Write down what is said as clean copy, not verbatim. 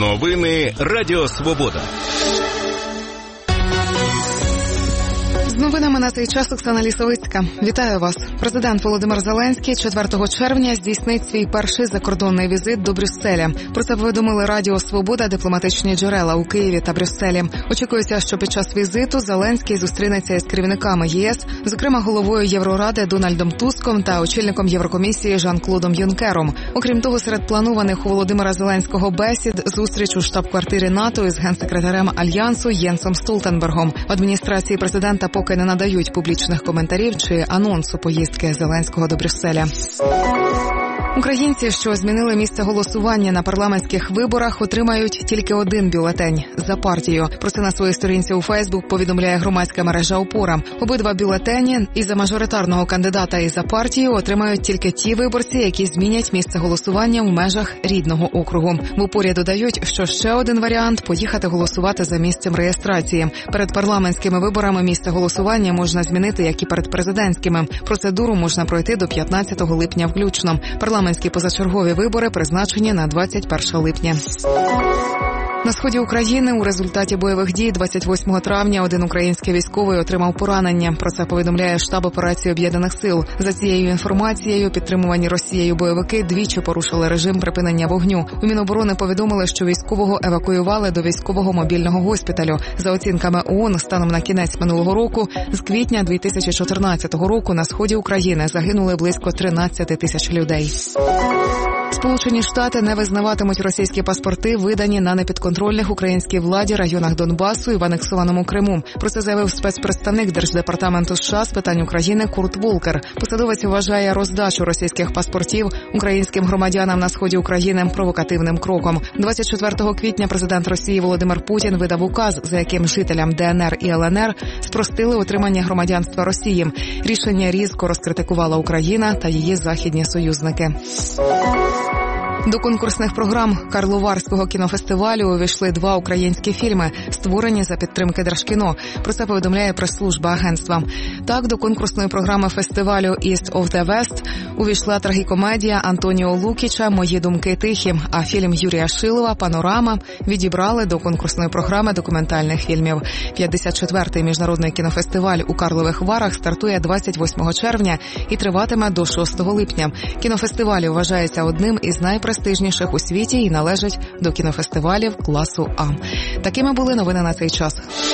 Новини Радіо Свобода. З новинами на цей час Оксана Лісовицька. Вітаю вас. Президент Володимир Зеленський 4 червня здійснить свій перший закордонний візит до Брюсселя. Про це повідомили Радіо Свобода дипломатичні джерела у Києві та Брюсселі. Очікується, що під час візиту Зеленський зустрінеться із керівниками ЄС, зокрема головою Євроради Дональдом Туском та очільником Єврокомісії Жан-Клодом Юнкером. Окрім того, серед планованих у Володимира Зеленського бесід зустріч у штаб-квартирі НАТО із генсекретарем Альянсу Єнсом Столтенбергом. В адміністрації президента поки не надають публічних коментарів чи анонсу поїздки Зеленського до Брюсселя. Українці, що змінили місце голосування на парламентських виборах, отримають тільки один бюлетень за партію. Про це на своїй сторінці у Фейсбук повідомляє громадська мережа «Опора». Обидва бюлетені і за мажоритарного кандидата, і за партію отримають тільки ті виборці, які змінять місце голосування в межах рідного округу. В «Опорі» додають, що ще один варіант – поїхати голосувати за місцем реєстрації. Перед парламентськими виборами місце голосування можна змінити, як і перед президентськими. Процедуру можна пройти до 15 липня включно. Парламентські позачергові вибори призначені на 21 липня. На сході України у результаті бойових дій 28 травня один український військовий отримав поранення. Про це повідомляє штаб операції Об'єднаних сил. За цією інформацією, підтримувані Росією бойовики двічі порушили режим припинення вогню. У Міноборони повідомили, що військового евакуювали до військового мобільного госпіталю. За оцінками ООН, станом на кінець минулого року, з квітня 2014 року на сході України загинули близько 13 тисяч людей. Сполучені Штати не визнаватимуть російські паспорти, видані на непідконтрольних українській владі районах Донбасу і в анексованому Криму. Про це заявив спецпредставник Держдепартаменту США з питань України Курт Волкер. Посадовець вважає роздачу російських паспортів українським громадянам на сході України провокативним кроком. 24 квітня президент Росії Володимир Путін видав указ, за яким жителям ДНР і ЛНР спростили отримання громадянства Росії. Рішення різко розкритикувала Україна та її західні союзники. До конкурсних програм Карловарського кінофестивалю увійшли 2 українські фільми, створені за підтримки Держкіно. Про це повідомляє прес-служба агентства. Так, до конкурсної програми фестивалю «East of the West» увійшла трагікомедія Антоніо Лукіча «Мої думки тихі», а фільм Юрія Шилова «Панорама» відібрали до конкурсної програми документальних фільмів. 54-й міжнародний кінофестиваль у Карлових Варах стартує 28 червня і триватиме до 6 липня. Кінофестиваль вважається одним із найпрестижніших у світі і належить до кінофестивалів класу А. Такими були новини на цей час.